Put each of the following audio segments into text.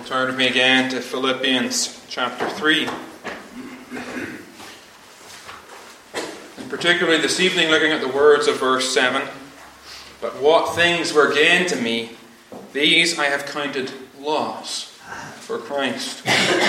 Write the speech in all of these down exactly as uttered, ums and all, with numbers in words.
Turn with me again to Philippians chapter three. And particularly this evening, looking at the words of verse seven. But what things were gain to me, these I have counted loss for Christ.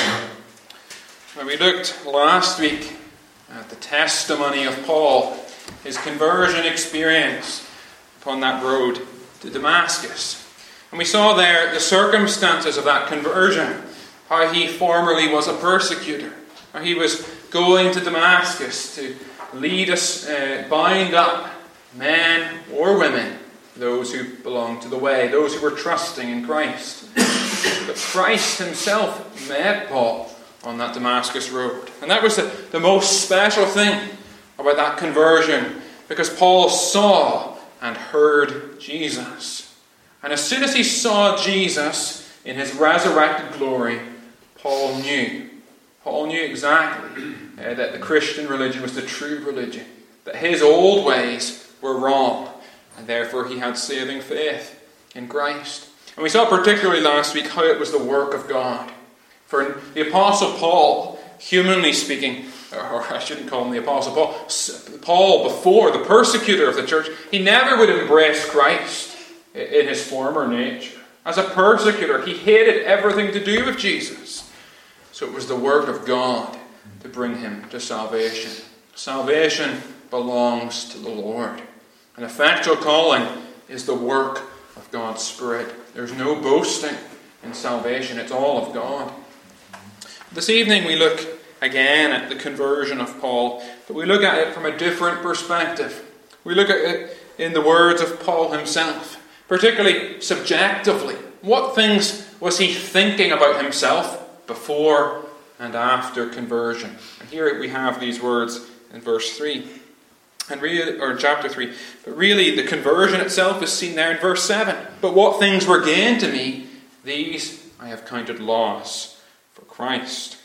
Now, we looked last week at the testimony of Paul, his conversion experience upon that road to Damascus. And we saw there the circumstances of that conversion, how he formerly was a persecutor, how he was going to Damascus to lead us, uh, bind up men or women, those who belonged to the way, those who were trusting in Christ. But Christ himself met Paul on that Damascus road. And that was the, the most special thing about that conversion, because Paul saw and heard Jesus. And as soon as he saw Jesus in his resurrected glory, Paul knew. Paul knew exactly uh, that the Christian religion was the true religion, that his old ways were wrong, and therefore he had saving faith in Christ. And we saw particularly last week how it was the work of God. For the Apostle Paul, humanly speaking, or I shouldn't call him the Apostle Paul, Paul before, the persecutor of the church, he never would embrace Christ in his former nature. As a persecutor, he hated everything to do with Jesus. So it was the work of God to bring him to salvation. Salvation belongs to the Lord. An effectual calling is the work of God's Spirit. There's no boasting in salvation. It's all of God. This evening we look again at the conversion of Paul, but we look at it from a different perspective. We look at it in the words of Paul himself, particularly subjectively. What things was he thinking about himself before and after conversion? And here we have these words in verse three. And really, or chapter three. But really the conversion itself is seen there in verse seven. But what things were gain to me, these I have counted loss for Christ.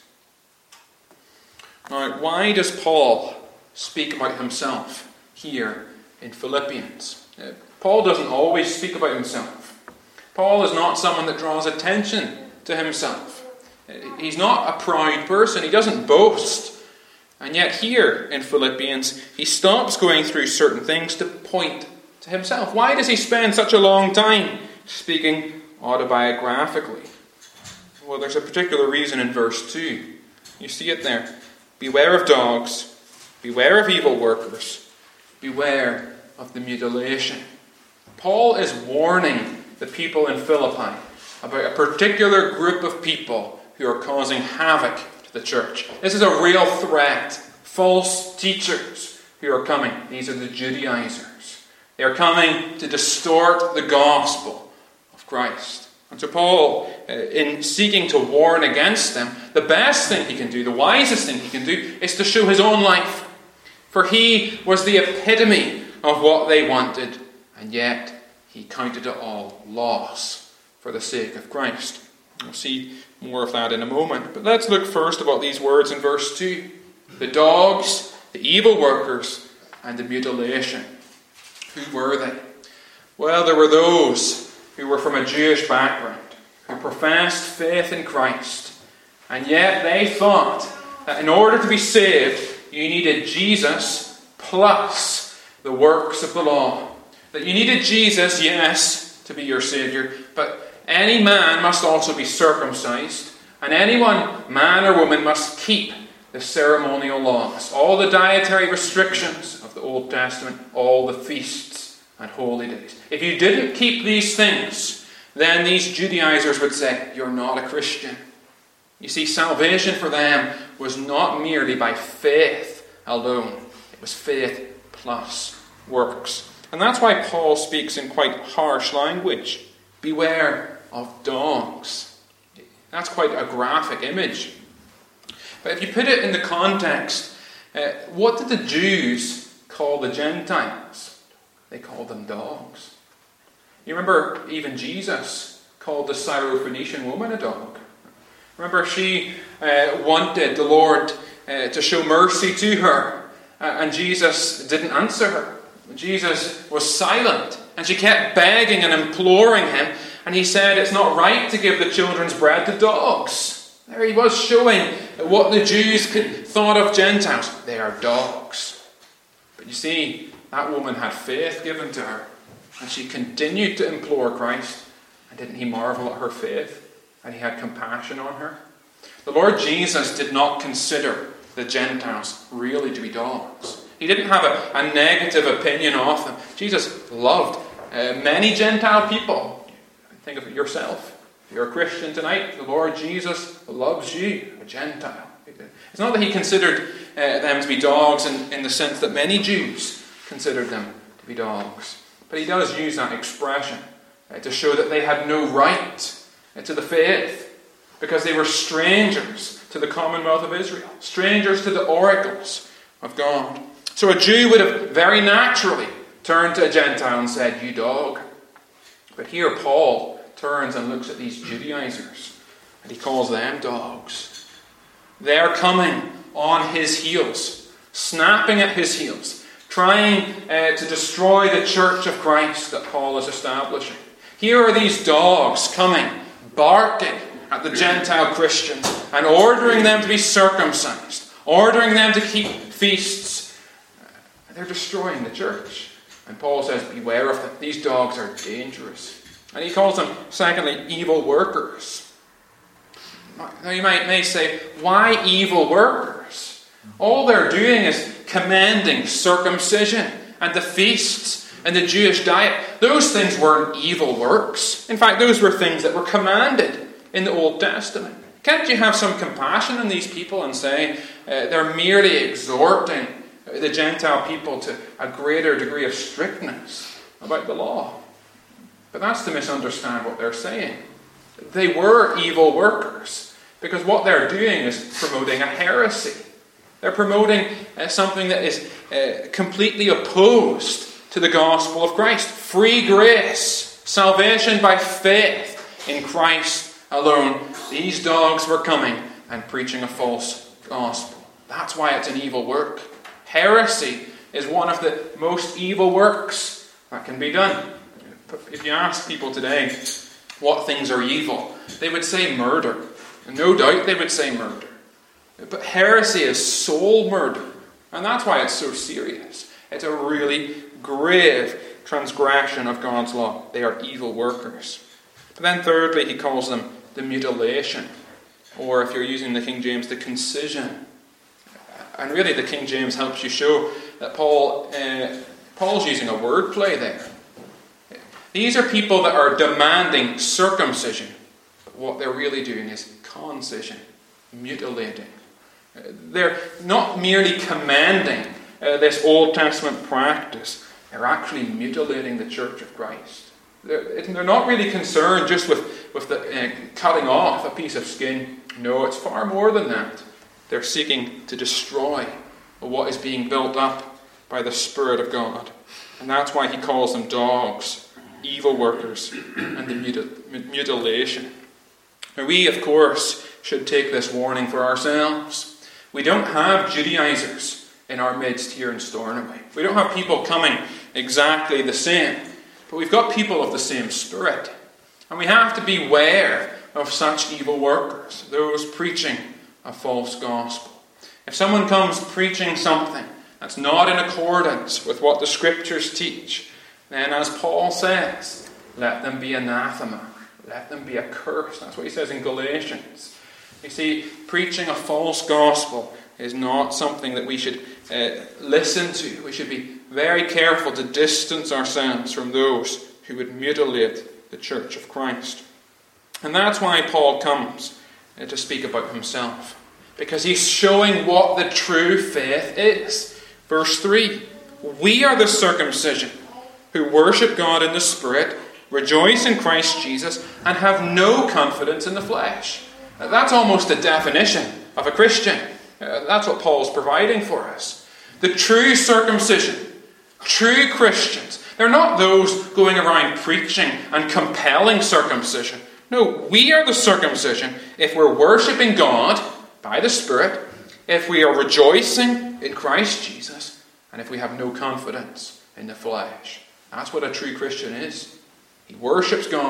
Now, why does Paul speak about himself here in Philippians? Uh, Paul doesn't always speak about himself. Paul is not someone that draws attention to himself. Uh, he's not a proud person. He doesn't boast. And yet here in Philippians, he stops going through certain things to point to himself. Why does he spend such a long time speaking autobiographically? Well, there's a particular reason in verse two. You see it there. Beware of dogs, beware of evil workers, beware of the mutilation. Paul is warning the people in Philippi about a particular group of people who are causing havoc to the church. This is a real threat. False teachers who are coming. These are the Judaizers. They are coming to distort the gospel of Christ. And so Paul, in seeking to warn against them, the best thing he can do, the wisest thing he can do, is to show his own life. For he was the epitome of what they wanted, and yet he counted it all loss for the sake of Christ. We'll see more of that in a moment. But let's look first about these words in verse two. The dogs, the evil workers, and the mutilation. Who were they? Well, there were those who were from a Jewish background, who professed faith in Christ, and yet they thought that in order to be saved, you needed Jesus plus the works of the law. That you needed Jesus, yes, to be your Saviour, but any man must also be circumcised, and anyone, man or woman, must keep the ceremonial laws, all the dietary restrictions of the Old Testament, all the feasts and holy days. If you didn't keep these things, then these Judaizers would say, you're not a Christian. You see, salvation for them was not merely by faith alone. It was faith plus works. And that's why Paul speaks in quite harsh language. Beware of dogs. That's quite a graphic image. But if you put it in the context, uh, what did the Jews call the Gentiles? They called them dogs. You remember even Jesus called the Syrophoenician woman a dog. Remember she uh, wanted the Lord uh, to show mercy to her, uh, and Jesus didn't answer her. Jesus was silent, and she kept begging and imploring him, and he said it's not right to give the children's bread to dogs. There he was showing what the Jews thought of Gentiles. They are dogs. But you see, that woman had faith given to her, and she continued to implore Christ. And didn't he marvel at her faith? And he had compassion on her. The Lord Jesus did not consider the Gentiles really to be dogs. He didn't have a, a negative opinion of them. Jesus loved uh, many Gentile people. Think of it yourself. If you're a Christian tonight, the Lord Jesus loves you, a Gentile. It's not that he considered uh, them to be dogs in, in the sense that many Jews considered them to be dogs. But he does use that expression uh, to show that they had no right uh, to the faith, because they were strangers to the commonwealth of Israel, strangers to the oracles of God. So a Jew would have very naturally turned to a Gentile and said, "You dog." But here Paul turns and looks at these Judaizers, and he calls them dogs. They're coming on his heels, snapping at his heels, trying uh, to destroy the church of Christ that Paul is establishing. Here are these dogs coming, barking at the Gentile Christians and ordering them to be circumcised, ordering them to keep feasts. They're destroying the church. And Paul says, beware of them. These dogs are dangerous. And he calls them, secondly, evil workers. Now you might may say, why evil workers? All they're doing is commanding circumcision and the feasts and the Jewish diet. Those things weren't evil works. In fact, those were things that were commanded in the Old Testament. Can't you have some compassion on these people and say uh, they're merely exhorting the Gentile people to a greater degree of strictness about the law? But that's to misunderstand what they're saying. They were evil workers, because what they're doing is promoting a heresy. They're promoting uh, something that is uh, completely opposed to the gospel of Christ. Free grace, salvation by faith in Christ alone. These dogs were coming and preaching a false gospel. That's why it's an evil work. Heresy is one of the most evil works that can be done. If you ask people today what things are evil, they would say murder. And no doubt they would say murder. But heresy is soul murder. And that's why it's so serious. It's a really grave transgression of God's law. They are evil workers. But then thirdly, he calls them the mutilation. Or if you're using the King James, the concision. And really the King James helps you show that Paul uh, Paul's using a wordplay there. These are people that are demanding circumcision. But what they're really doing is concision, mutilating. Uh, they're not merely commanding uh, this Old Testament practice. They're actually mutilating the church of Christ. They're, they're not really concerned just with, with the uh, cutting off a piece of skin. No, it's far more than that. They're seeking to destroy what is being built up by the Spirit of God. And that's why he calls them dogs, evil workers, and the mutil- mutilation. Now we, of course, should take this warning for ourselves. We don't have Judaizers in our midst here in Stornoway. We don't have people coming exactly the same. But we've got people of the same spirit. And we have to beware of such evil workers, those preaching a false gospel. If someone comes preaching something that's not in accordance with what the Scriptures teach, then as Paul says, let them be anathema. Let them be accursed. That's what he says in Galatians. You see, preaching a false gospel is not something that we should uh, listen to. We should be very careful to distance ourselves from those who would mutilate the church of Christ. And that's why Paul comes uh, to speak about himself. Because he's showing what the true faith is. Verse three, we are the circumcision who worship God in the Spirit, rejoice in Christ Jesus, and have no confidence in the flesh. Now, that's almost a definition of a Christian. Uh, that's what Paul's providing for us. The true circumcision, true Christians, they're not those going around preaching and compelling circumcision. No, we are the circumcision if we're worshipping God by the Spirit, if we are rejoicing in Christ Jesus, and if we have no confidence in the flesh. That's what a true Christian is. He worships God, he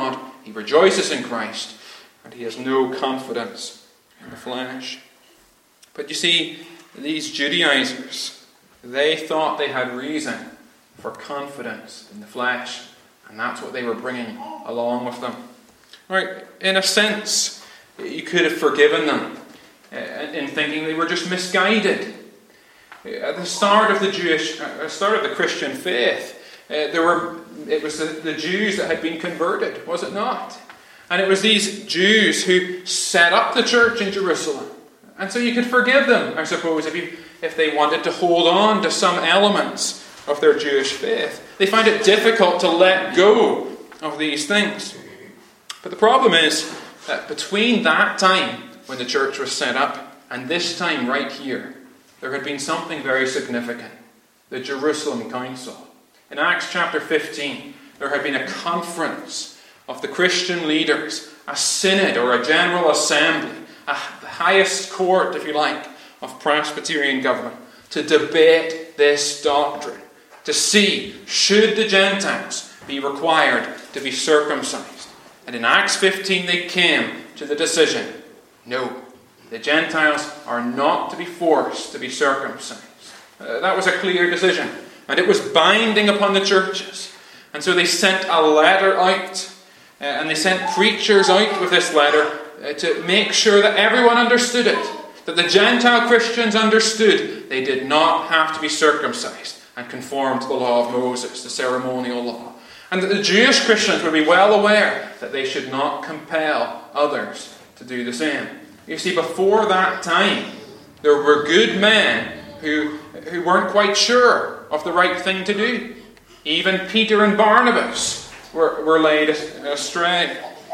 He rejoices in Christ, and he has no confidence in the flesh. But you see, these Judaizers, they thought they had reason for confidence in the flesh, and that's what they were bringing along with them. Right, in a sense, you could have forgiven them in thinking they were just misguided. At the start of the Jewish, uh, start of the Christian faith, uh, there were it was the, the Jews that had been converted, was it not? And it was these Jews who set up the church in Jerusalem, and so you could forgive them, I suppose, if you if they wanted to hold on to some elements of their Jewish faith. They find it difficult to let go of these things. But the problem is that between that time when the church was set up and this time right here, there had been something very significant. The Jerusalem Council. In Acts chapter fifteen, there had been a conference of the Christian leaders, a synod or a general assembly, a, the highest court, if you like, of Presbyterian government, to debate this doctrine, to see, should the Gentiles be required to be circumcised? And in Acts fifteen they came to the decision, no, the Gentiles are not to be forced to be circumcised. Uh, that was a clear decision, and it was binding upon the churches. And so they sent a letter out, uh, and they sent preachers out with this letter uh, to make sure that everyone understood it, that the Gentile Christians understood they did not have to be circumcised and conform to the law of Moses, the ceremonial law. And that the Jewish Christians would be well aware that they should not compel others to do the same. You see, before that time, there were good men who, who weren't quite sure of the right thing to do. Even Peter and Barnabas were, were laid astray.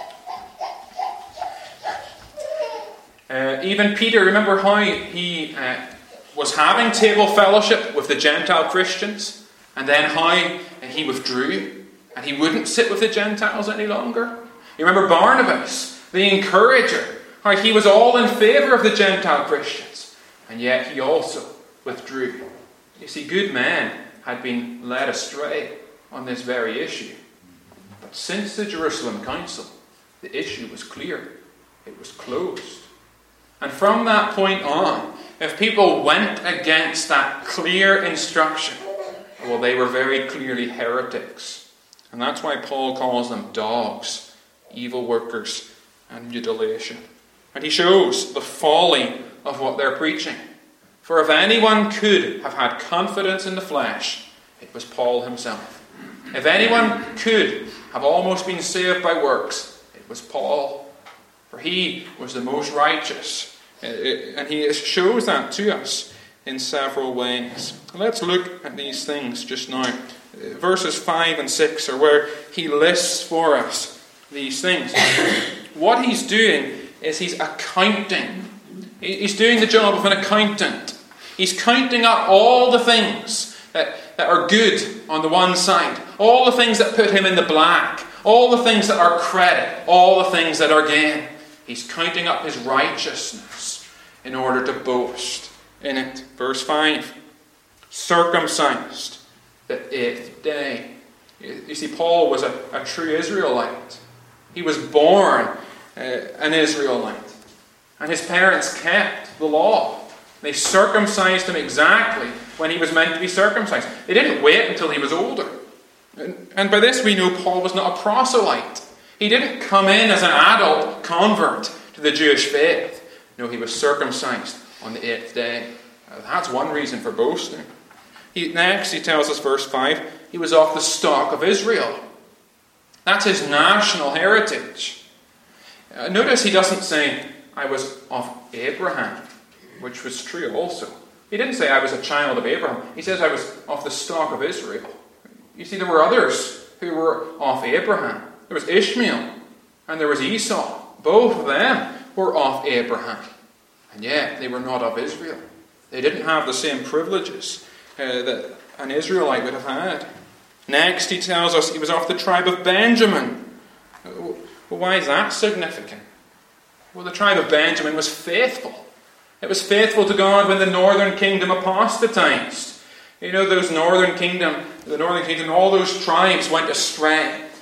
Uh, even Peter, remember how he uh, was having table fellowship with the Gentile Christians, and then how he withdrew, and he wouldn't sit with the Gentiles any longer? You remember Barnabas, the encourager, how he was all in favour of the Gentile Christians, and yet he also withdrew. You see, good men had been led astray on this very issue. But since the Jerusalem Council, the issue was clear. It was closed. And from that point on, if people went against that clear instruction, well, they were very clearly heretics. And that's why Paul calls them dogs, evil workers, and mutilation. And he shows the folly of what they're preaching. For if anyone could have had confidence in the flesh, it was Paul himself. If anyone could have almost been saved by works, it was Paul. For he was the most righteous. And he shows that to us in several ways. Let's look at these things just now. Verses five and six are where he lists for us these things. What he's doing is he's accounting. He's doing the job of an accountant. He's counting up all the things that, that are good on the one side, all the things that put him in the black, all the things that are credit, all the things that are gain. He's counting up his righteousness in order to boast in it. Verse five, circumcised the eighth day. You see, Paul was a, a true Israelite. He was born uh, an Israelite. And his parents kept the law. They circumcised him exactly when he was meant to be circumcised. They didn't wait until he was older. And, and by this we know Paul was not a proselyte. He didn't come in as an adult convert to the Jewish faith. No, he was circumcised on the eighth day. Uh, that's one reason for boasting. He, next, he tells us, verse five, he was of the stock of Israel. That's his national heritage. Uh, notice he doesn't say, I was of Abraham, which was true also. He didn't say I was a child of Abraham. He says I was of the stock of Israel. You see, there were others who were of Abraham. There was Ishmael and there was Esau. Both of them were of Abraham. And yet they were not of Israel. They didn't have the same privileges uh, that an Israelite would have had. Next, he tells us he was of the tribe of Benjamin. Well, why is that significant? Well, the tribe of Benjamin was faithful. It was faithful to God when the northern kingdom apostatized. You know, those northern kingdom, the northern kingdom, all those tribes went astray. Uh,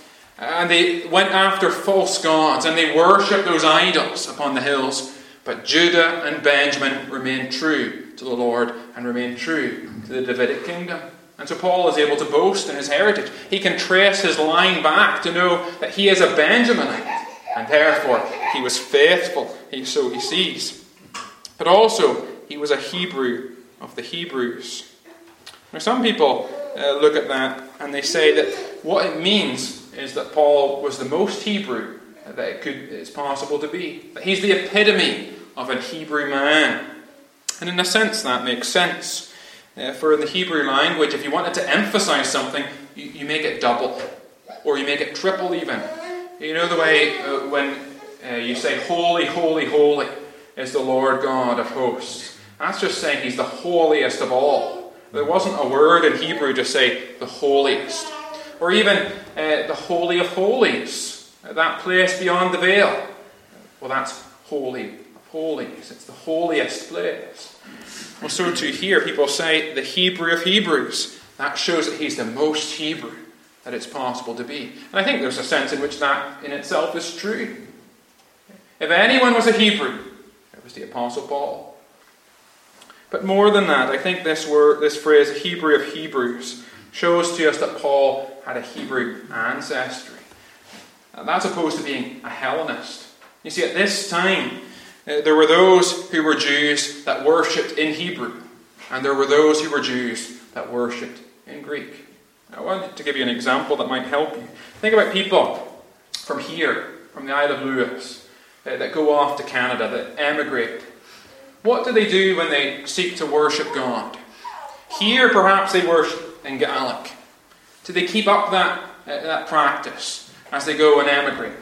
And they went after false gods, and they worshipped those idols upon the hills. But Judah and Benjamin remained true to the Lord and remained true to the Davidic kingdom. And so Paul is able to boast in his heritage. He can trace his line back to know that he is a Benjaminite, and therefore he was faithful, he, so he sees. But also, he was a Hebrew of the Hebrews. Now, some people uh, look at that and they say that what it means is that Paul was the most Hebrew that it could, it's possible to be. That he's the epitome of a Hebrew man. And in a sense, that makes sense. Uh, for in the Hebrew language, if you wanted to emphasize something, you, you make it double, or you make it triple even. You know the way uh, when uh, you say, holy, holy, holy is the Lord God of hosts. That's just saying he's the holiest of all. There wasn't a word in Hebrew to say the holiest. Or even uh, the Holy of Holies, that place beyond the veil. Well, that's holy of holies. It's the holiest place. Well, so too here, people say the Hebrew of Hebrews. That shows that he's the most Hebrew that it's possible to be. And I think there's a sense in which that in itself is true. If anyone was a Hebrew, it was the Apostle Paul. But more than that, I think this word, this phrase, Hebrew of Hebrews, shows to us that Paul had a Hebrew ancestry. And that's opposed to being a Hellenist. You see, at this time, uh, there were those who were Jews that worshipped in Hebrew, and there were those who were Jews that worshipped in Greek. I want to give you an example that might help you. Think about people from here, from the Isle of Lewis, uh, that go off to Canada, that emigrate. What do they do when they seek to worship God? Here, perhaps they worship in Gaelic. Do they keep up that, uh, that practice as they go and emigrate?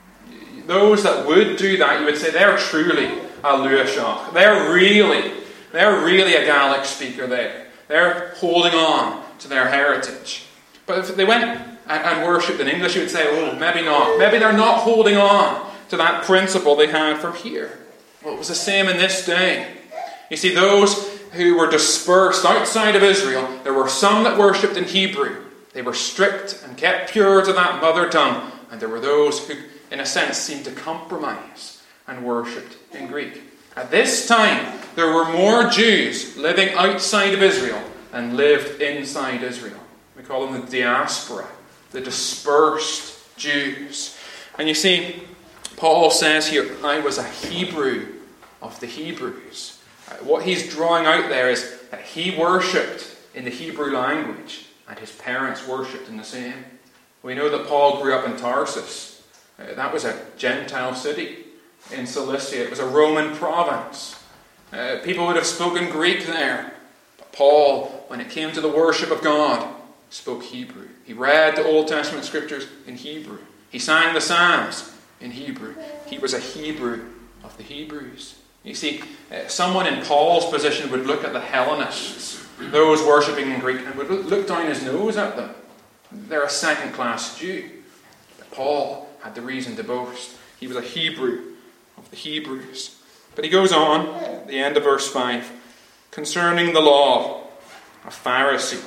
Those that would do that, you would say they're truly a Luashach. They're really, they're really a Gaelic speaker there. They're holding on to their heritage. But if they went and, and worshipped in English, you would say, oh, maybe not. Maybe they're not holding on to that principle they had from here. Well, it was the same in this day. You see, those who were dispersed outside of Israel, there were some that worshipped in Hebrew. They were strict and kept pure to that mother tongue. And there were those who, in a sense, seemed to compromise and worshipped in Greek. At this time, there were more Jews living outside of Israel than lived inside Israel. We call them the diaspora, the dispersed Jews. And you see, Paul says here, I was a Hebrew of the Hebrews. What he's drawing out there is that he worshipped in the Hebrew language, and his parents worshipped in the same. We know that Paul grew up in Tarsus. Uh, that was a Gentile city in Cilicia. It was a Roman province. Uh, people would have spoken Greek there. But Paul, when it came to the worship of God, spoke Hebrew. He read the Old Testament scriptures in Hebrew. He sang the Psalms in Hebrew. He was a Hebrew of the Hebrews. You see, uh, someone in Paul's position would look at the Hellenists, those worshipping in Greek, and would look down his nose at them. They're a second-class Jew. But Paul had the reason to boast. He was a Hebrew of the Hebrews. But he goes on, at the end of verse five, concerning the law, a Pharisee.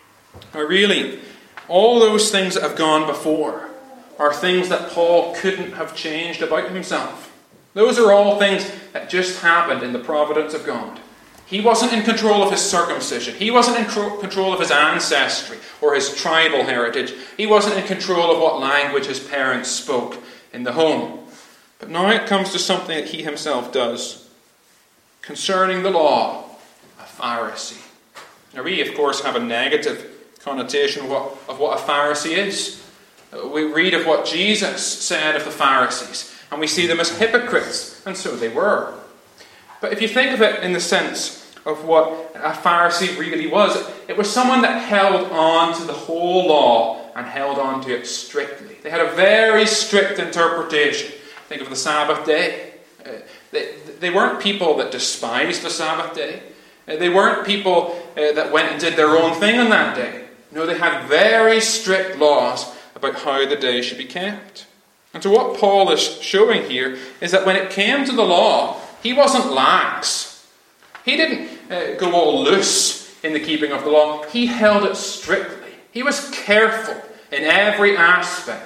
Now really, all those things that have gone before are things that Paul couldn't have changed about himself. Those are all things that just happened in the providence of God. He wasn't in control of his circumcision. He wasn't in control of his ancestry or his tribal heritage. He wasn't in control of what language his parents spoke in the home. But now it comes to something that he himself does. Concerning the law, a Pharisee. Now we, of course, have a negative connotation of what, of what a Pharisee is. We read of what Jesus said of the Pharisees, and we see them as hypocrites, and so they were. But if you think of it in the sense of what a Pharisee really was, it was someone that held on to the whole law and held on to it strictly. They had a very strict interpretation. Think of the Sabbath day. Uh, they, they weren't people that despised the Sabbath day. Uh, they weren't people uh, that went and did their own thing on that day. No, they had very strict laws about how the day should be kept. And so what Paul is showing here is that when it came to the law, he wasn't lax. He didn't uh, go all loose in the keeping of the law. He held it strictly. He was careful in every aspect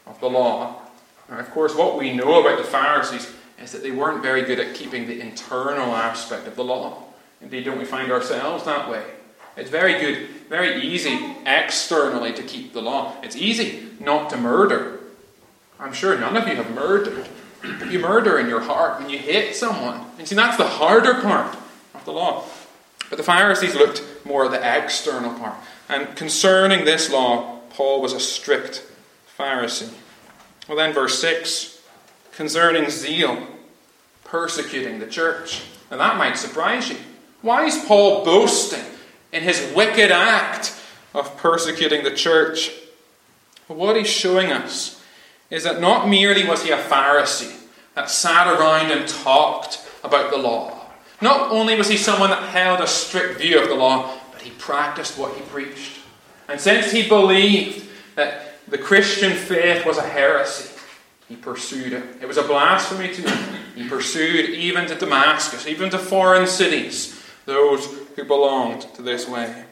of the law. Now, of course, what we know about the Pharisees is that they weren't very good at keeping the internal aspect of the law. Indeed, don't we find ourselves that way? It's very good, very easy externally to keep the law. It's easy not to murder. I'm sure none of you have murdered. But you murder in your heart when you hate someone. And see, that's the harder part of the law. But the Pharisees looked more at the external part. And concerning this law, Paul was a strict Pharisee. Well then, verse six, concerning zeal, persecuting the church. Now that might surprise you. Why is Paul boasting in his wicked act of persecuting the church? Well, what he's showing us is that not merely was he a Pharisee that sat around and talked about the law. Not only was he someone that held a strict view of the law, but he practiced what he preached. And since he believed that the Christian faith was a heresy, he pursued it. It was a blasphemy to him. He pursued even to Damascus, even to foreign cities, those who belonged to this way.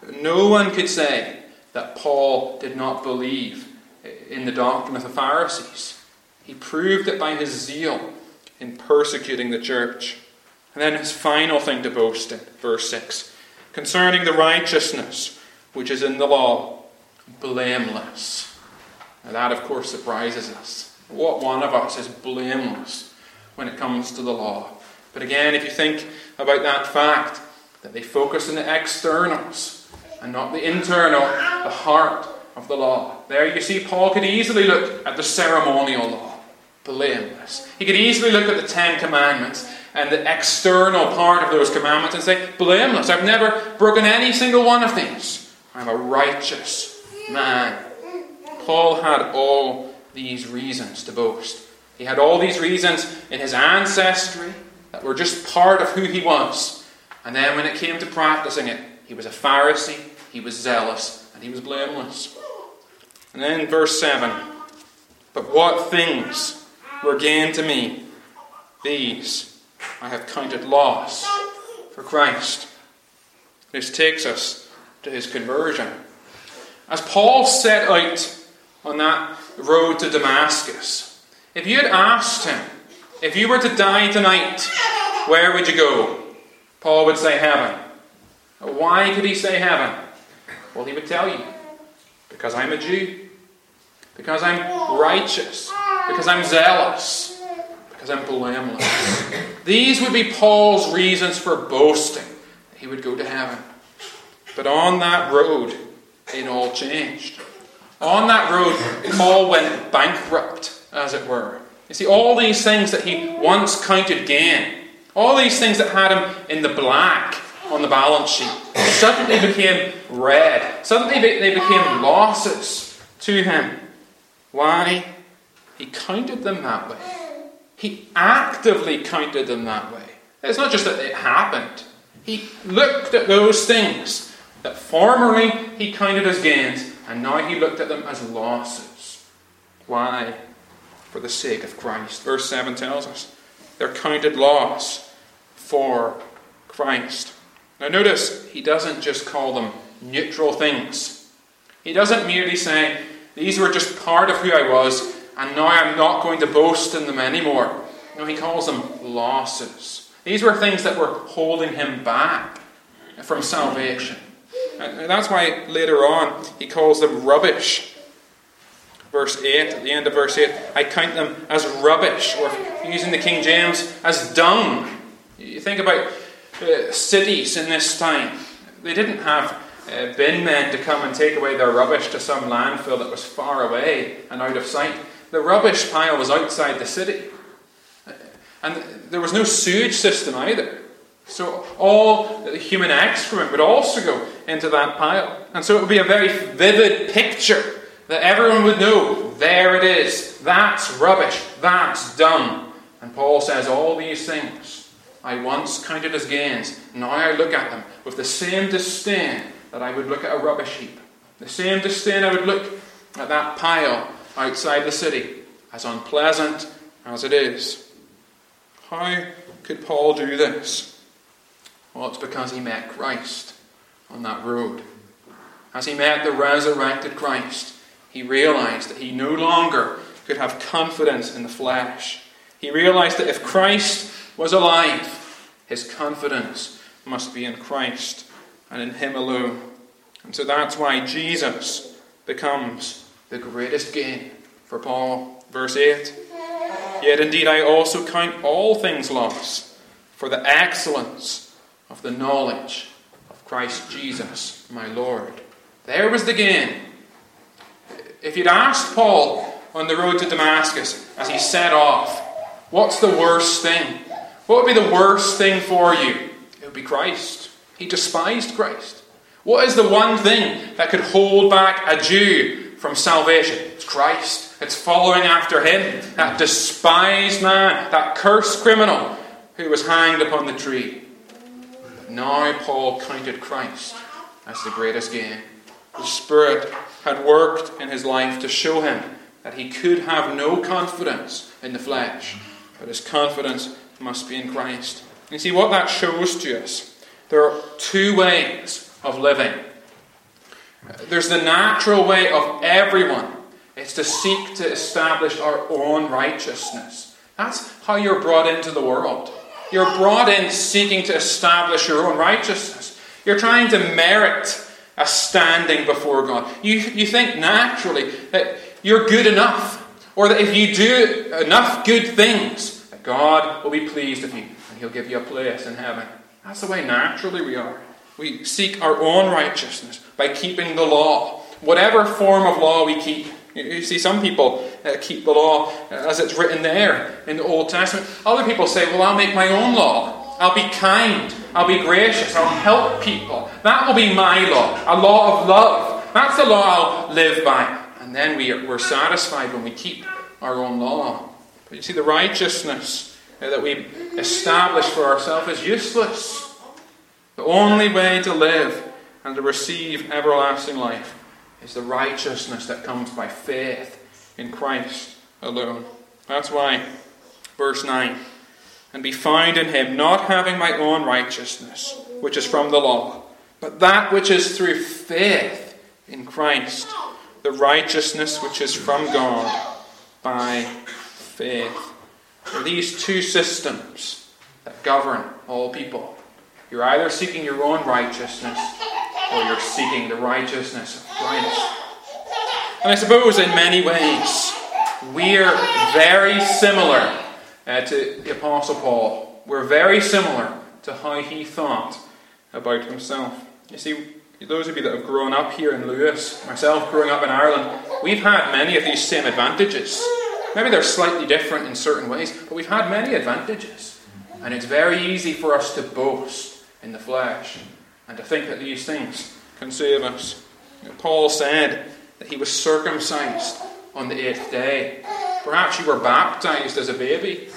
No one could say that Paul did not believe in the doctrine of the Pharisees. He proved it by his zeal in persecuting the church. And then his final thing to boast in, verse six, concerning the righteousness which is in the law, blameless. Now that, of course, surprises us. What one of us is blameless when it comes to the law? But again, if you think about that fact, that they focus on the externals and not the internal, the heart of the law. There you see, Paul could easily look at the ceremonial law, blameless. He could easily look at the Ten Commandments and the external part of those commandments and say, blameless. I've never broken any single one of these. I'm a righteous man. Paul had all these reasons to boast. He had all these reasons in his ancestry that were just part of who he was. And then when it came to practicing it, he was a Pharisee, he was zealous, and he was blameless. And then verse seven, but what things were gain to me, these I have counted loss for Christ. This takes us to his conversion. As Paul set out on that road to Damascus, if you had asked him, if you were to die tonight, where would you go? Paul would say heaven. Why could he say heaven? Well, he would tell you, because I'm a Jew, because I'm righteous, because I'm zealous, because I'm blameless. These would be Paul's reasons for boasting that he would go to heaven. But on that road, it all changed. On that road, Paul went bankrupt, as it were. You see, all these things that he once counted gain, all these things that had him in the black on the balance sheet, suddenly became red. Suddenly they became losses to him. Why? He counted them that way. He actively counted them that way. It's not just that it happened. He looked at those things that formerly he counted as gains, and now he looked at them as losses. Why? For the sake of Christ. Verse seven tells us, they're counted loss for Christ. Now notice, he doesn't just call them neutral things. He doesn't merely say, these were just part of who I was, and now I'm not going to boast in them anymore. No, he calls them losses. These were things that were holding him back from salvation. And that's why later on he calls them rubbish. Verse eight, at the end of verse eight, I count them as rubbish, or using the King James, as dung. You think about uh, cities in this time. They didn't have uh, bin men to come and take away their rubbish to some landfill that was far away and out of sight. The rubbish pile was outside the city. And there was no sewage system either. So all the human excrement would also go into that pile. And so it would be a very vivid picture that everyone would know, there it is. That's rubbish. That's dung. And Paul says all these things I once counted as gains. Now I look at them with the same disdain that I would look at a rubbish heap. The same disdain I would look at that pile outside the city, as unpleasant as it is. How could Paul do this? Well, it's because he met Christ on that road. As he met the resurrected Christ, he realized that he no longer could have confidence in the flesh. He realized that if Christ was alive, his confidence must be in Christ and in him alone. And so that's why Jesus becomes the greatest gain for Paul. Verse eight. Yet indeed I also count all things loss for the excellence of the knowledge of Christ Jesus my Lord. There was the gain. If you'd asked Paul on the road to Damascus as he set off, what's the worst thing? What would be the worst thing for you? It would be Christ. He despised Christ. What is the one thing that could hold back a Jew from salvation? It's Christ. It's following after him, that despised man, that cursed criminal who was hanged upon the tree. But now Paul counted Christ as the greatest gain. The Spirit had worked in his life to show him that he could have no confidence in the flesh, but his confidence must be in Christ. And you see what that shows to us. There are two ways of living. There's the natural way of everyone. It's to seek to establish our own righteousness. That's how you're brought into the world. You're brought in seeking to establish your own righteousness. You're trying to merit a standing before God. You, you think naturally that you're good enough, or that if you do enough good things, that God will be pleased with you and he'll give you a place in heaven. That's the way naturally we are. We seek our own righteousness by keeping the law, whatever form of law we keep. You see, some people uh, keep the law as it's written there in the Old Testament. Other people say, well, I'll make my own law. I'll be kind. I'll be gracious. I'll help people. That will be my law. A law of love. That's the law I'll live by. And then we are, we're satisfied when we keep our own law. But you see, the righteousness uh, that we establish for ourselves is useless. The only way to live and to receive everlasting life is the righteousness that comes by faith in Christ alone. That's why, verse nine, and be found in him, not having my own righteousness, which is from the law, but that which is through faith in Christ, the righteousness which is from God by faith. There are these two systems that govern all people. You're either seeking your own righteousness, or you're seeking the righteousness of Christ. And I suppose in many ways, we're very similar uh, to the Apostle Paul. We're very similar to how he thought about himself. You see, those of you that have grown up here in Lewis, myself growing up in Ireland, we've had many of these same advantages. Maybe they're slightly different in certain ways, but we've had many advantages. And it's very easy for us to boast in the flesh and to think that these things can save us. You know, Paul said that he was circumcised on the eighth day. Perhaps you were baptized as a baby.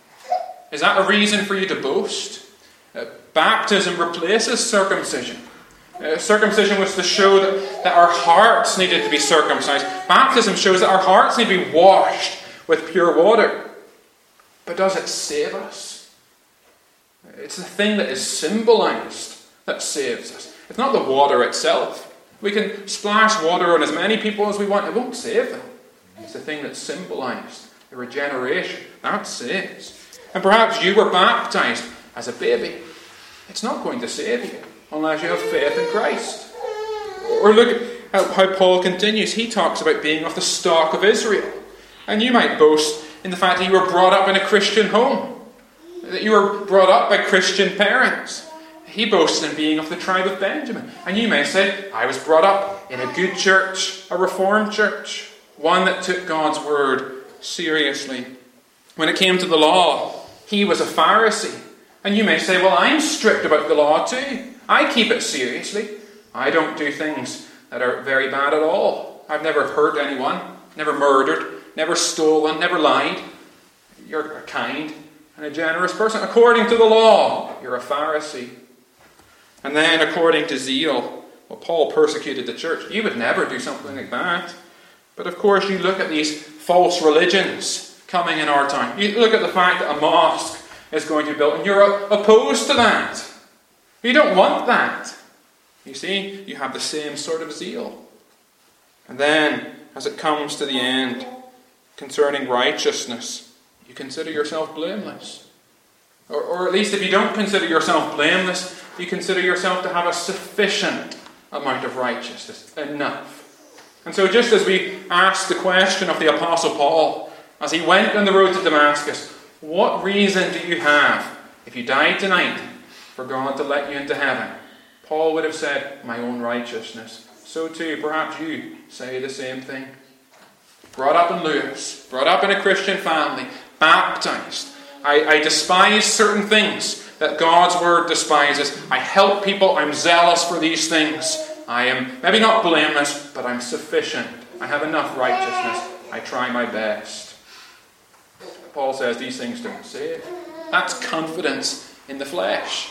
Is that a reason for you to boast? Uh, baptism replaces circumcision. Uh, circumcision was to show that, that our hearts needed to be circumcised. Baptism shows that our hearts need to be washed with pure water. But does it save us? It's the thing that is symbolized that saves us. It's not the water itself. We can splash water on as many people as we want. It won't save them. It's the thing that's symbolized. The regeneration. That saves. And perhaps you were baptized as a baby. It's not going to save you unless you have faith in Christ. Or look at how Paul continues. He talks about being of the stock of Israel. And you might boast in the fact that you were brought up in a Christian home. That you were brought up by Christian parents. He boasts in being of the tribe of Benjamin. And you may say, I was brought up in a good church, a reformed church, one that took God's word seriously. When it came to the law, he was a Pharisee. And you may say, well, I'm strict about the law too. I keep it seriously. I don't do things that are very bad at all. I've never hurt anyone, never murdered, never stolen, never lied. You're kind and a generous person. According to the law, you're a Pharisee. And then according to zeal, well, Paul persecuted the church. You would never do something like that. But of course, you look at these false religions coming in our time. You look at the fact that a mosque is going to be built, and you're opposed to that. You don't want that. You see, you have the same sort of zeal. And then, as it comes to the end, concerning righteousness, you consider yourself blameless. Or, or at least if you don't consider yourself blameless, you consider yourself to have a sufficient amount of righteousness, enough. And so just as we asked the question of the Apostle Paul, as he went on the road to Damascus, what reason do you have, if you died tonight, for God to let you into heaven? Paul would have said, my own righteousness. So too, perhaps you say the same thing. Brought up in Lewis, brought up in a Christian family, baptized. I, I despise certain things that God's word despises. I help people. I'm zealous for these things. I am maybe not blameless, but I'm sufficient. I have enough righteousness. I try my best. Paul says these things don't save. That's confidence in the flesh.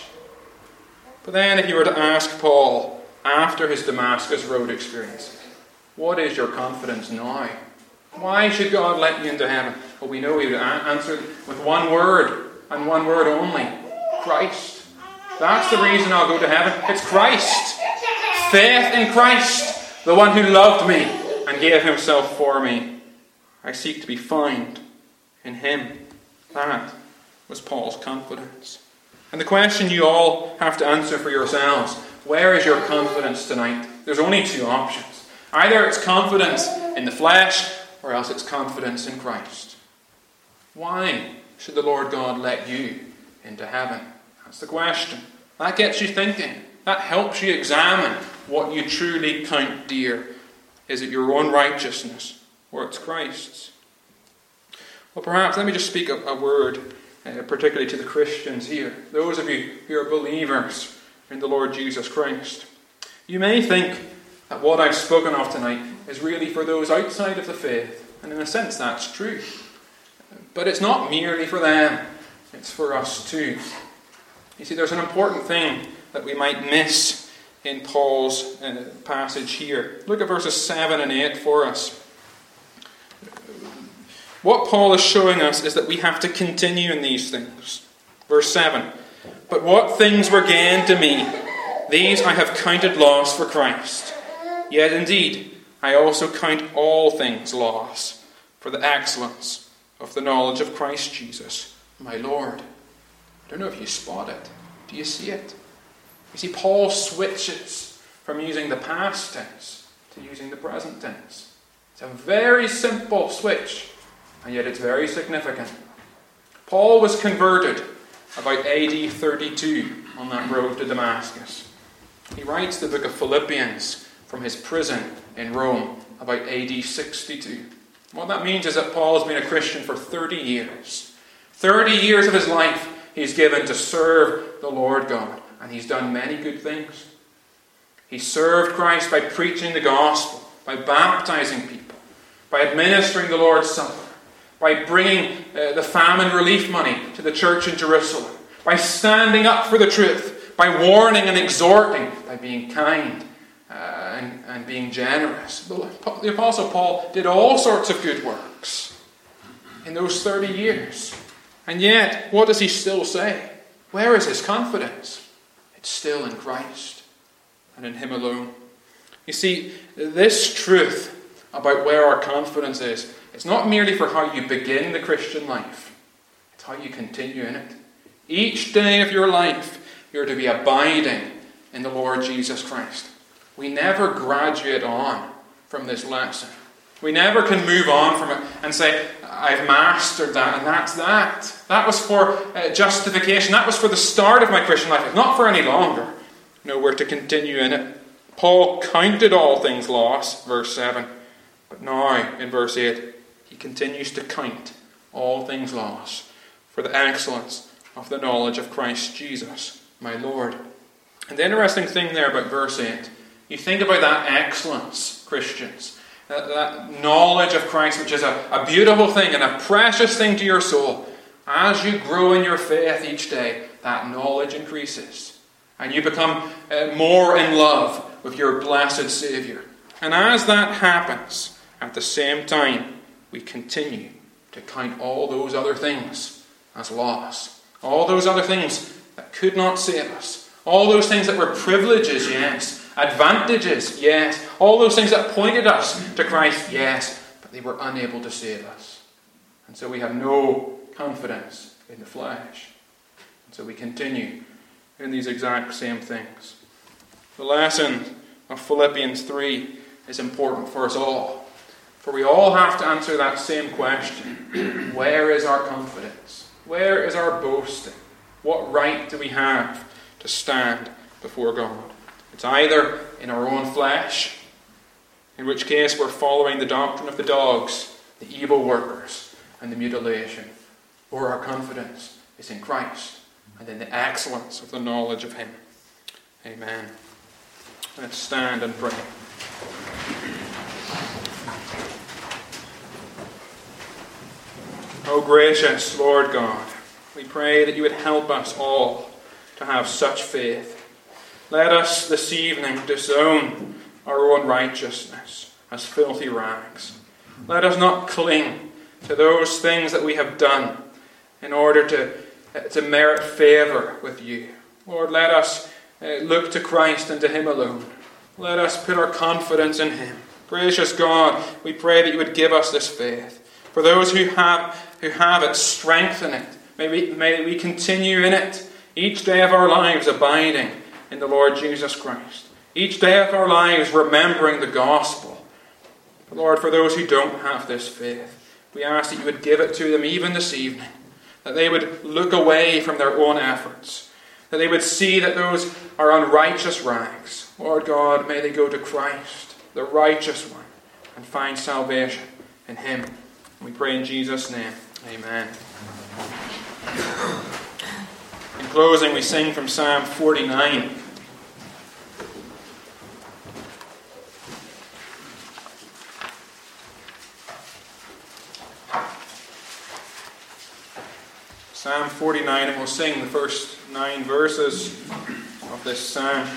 But then if you were to ask Paul, after his Damascus road experience, what is your confidence now? Why should God let you into heaven? Well, we know he would answer with one word, and one word only. Christ. That's the reason I'll go to heaven. It's Christ. Faith in Christ, the one who loved me and gave himself for me. I seek to be found in him. That was Paul's confidence. And the question you all have to answer for yourselves, where is your confidence tonight? There's only two options. Either it's confidence in the flesh, or else it's confidence in Christ. Why should the Lord God let you into heaven? That's the question. That gets you thinking. That helps you examine what you truly count dear. Is it your own righteousness, or it's Christ's? Well, perhaps let me just speak a, a word, uh, particularly to the Christians here. Those of you who are believers in the Lord Jesus Christ. You may think that what I've spoken of tonight is really for those outside of the faith. And in a sense, that's true. But it's not merely for them. It's for us too. You see, there's an important thing that we might miss in Paul's uh, passage here. Look at verses seven and eight for us. What Paul is showing us is that we have to continue in these things. Verse seven. But what things were gained to me, these I have counted loss for Christ. Yet indeed, I also count all things loss for the excellence of the knowledge of Christ Jesus, my Lord. I don't know if you spot it. Do you see it? You see, Paul switches from using the past tense to using the present tense. It's a very simple switch, and yet it's very significant. Paul was converted about A D thirty-two on that road to Damascus. He writes the book of Philippians from his prison in Rome about A D sixty-two. What that means is that Paul has been a Christian for thirty years. thirty years of his life he's given to serve the Lord God. And he's done many good things. He served Christ by preaching the gospel, by baptizing people, by administering the Lord's Supper, by bringing uh, the famine relief money to the church in Jerusalem, by standing up for the truth, by warning and exhorting, by being kind uh, and, and being generous. The, the Apostle Paul did all sorts of good works in those thirty years. And yet, what does he still say? Where is his confidence? It's still in Christ and in him alone. You see, this truth about where our confidence is, it's not merely for how you begin the Christian life. It's how you continue in it. Each day of your life, you're to be abiding in the Lord Jesus Christ. We never graduate on from this lesson. We never can move on from it and say, I've mastered that, and that's that. That was for uh, justification. That was for the start of my Christian life. It's not for any longer. No, we're to continue in it. Paul counted all things lost, verse seven. But now, in verse eight, he continues to count all things lost for the excellence of the knowledge of Christ Jesus, my Lord. And the interesting thing there about verse eight, you think about that excellence, Christians. That, that knowledge of Christ, which is a, a beautiful thing and a precious thing to your soul. As you grow in your faith each day, that knowledge increases. And you become uh, more in love with your blessed Saviour. And as that happens, at the same time, we continue to count all those other things as loss. All those other things that could not save us. All those things that were privileges, yes, Advantages, yes. All those things that pointed us to Christ, yes. But they were unable to save us. And so we have no confidence in the flesh. And so we continue in these exact same things. The lesson of Philippians three is important for us all. For we all have to answer that same question. Where is our confidence? Where is our boasting? What right do we have to stand before God? It's either in our own flesh, in which case we're following the doctrine of the dogs, the evil workers, and the mutilation, or our confidence is in Christ and in the excellence of the knowledge of Him. Amen. Let's stand and pray. O gracious Lord God, we pray that you would help us all to have such faith. Let us this evening disown our own righteousness as filthy rags. Let us not cling to those things that we have done in order to, to merit favour with you. Lord, let us uh, look to Christ and to Him alone. Let us put our confidence in Him. Gracious God, we pray that you would give us this faith. For those who have who have it, strengthen it. May we, may we continue in it, each day of our lives abiding in the Lord Jesus Christ. Each day of our lives remembering the gospel. But Lord, for those who don't have this faith, we ask that you would give it to them even this evening. That they would look away from their own efforts. That they would see that those are unrighteous rags. Lord God, may they go to Christ, the righteous one, and find salvation in Him. We pray in Jesus' name. Amen. In closing, we sing from Psalm forty-nine. Psalm forty-nine, and we'll sing the first nine verses of this psalm.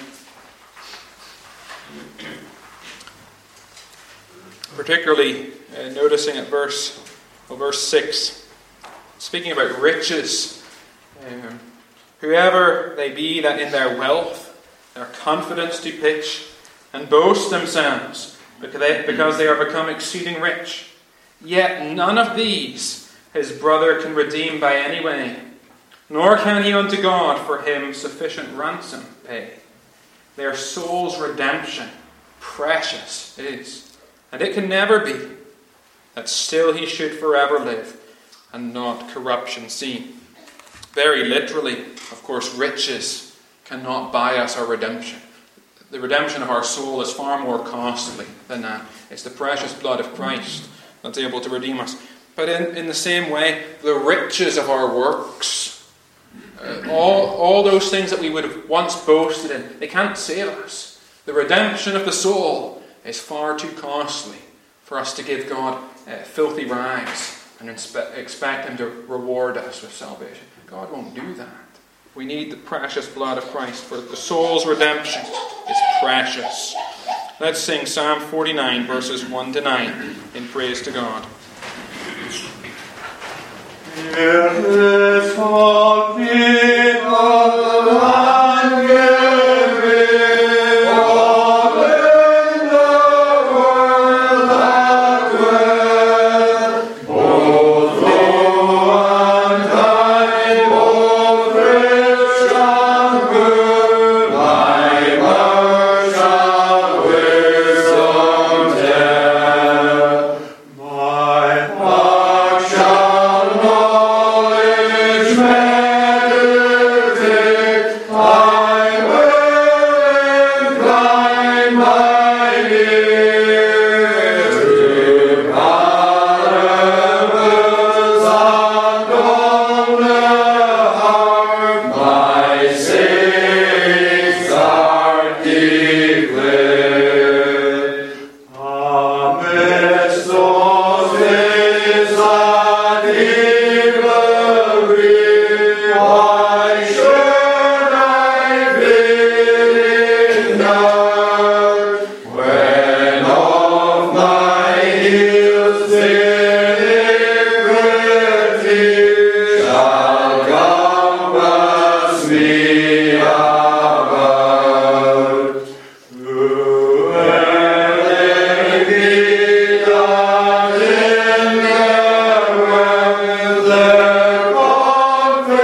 Particularly uh, noticing at verse, well, verse six, speaking about riches. Um, Whoever they be that in their wealth, their confidence do pitch, and boast themselves, because they, because they are become exceeding rich. Yet none of these his brother can redeem by any way, nor can he unto God for him sufficient ransom pay. Their soul's redemption precious is, and it can never be, that still he should forever live, and not corruption see. Very literally, of course, riches cannot buy us our redemption. The redemption of our soul is far more costly than that. It's the precious blood of Christ that's able to redeem us. But in, in the same way, the riches of our works, uh, all, all those things that we would have once boasted in, they can't save us. The redemption of the soul is far too costly for us to give God uh, filthy rags and inspe- expect Him to reward us with salvation. God won't do that. We need the precious blood of Christ, for the soul's redemption is precious. Let's sing Psalm forty-nine, verses one to nine, in praise to God. It is for people and giving all in the world that will, both low and high, both rich and good, my mouth shall wisdom tell. My heart shall knowledge meditate. I will incline my ear to parables unknown heart. My sayings are declared. Amidst those days that evil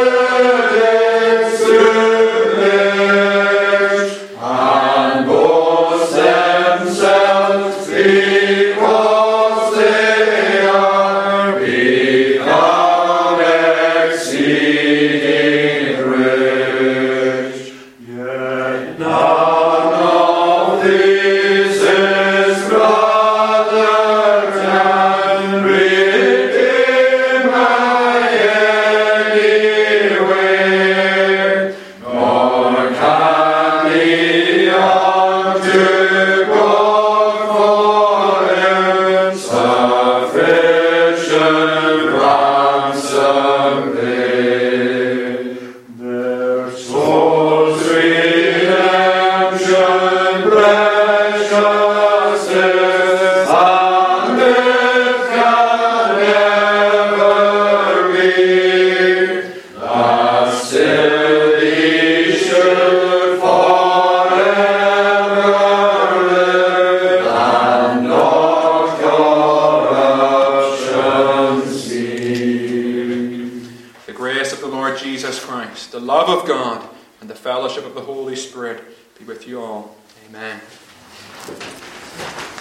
The love of God and the fellowship of the Holy Spirit be with you all. Amen.